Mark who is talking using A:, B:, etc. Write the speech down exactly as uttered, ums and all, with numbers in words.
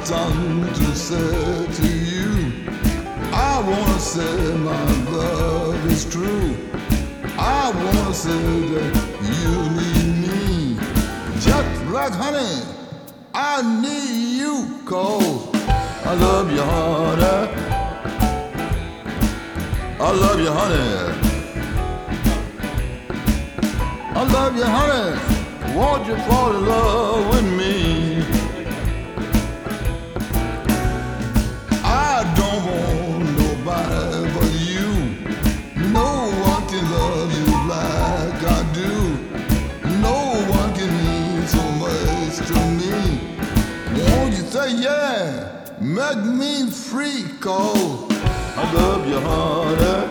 A: something to say to you. I wanna say my love is true. I wanna say that you need me. Just like honey, I need you, 'cause I love you, honey. I love you, honey. I love you, honey. Won't you fall in love with me? I don't want nobody but you. No one can love you like I do. No one can mean so much to me. Won't you say yeah? Make me free, 'cause I love you, honey.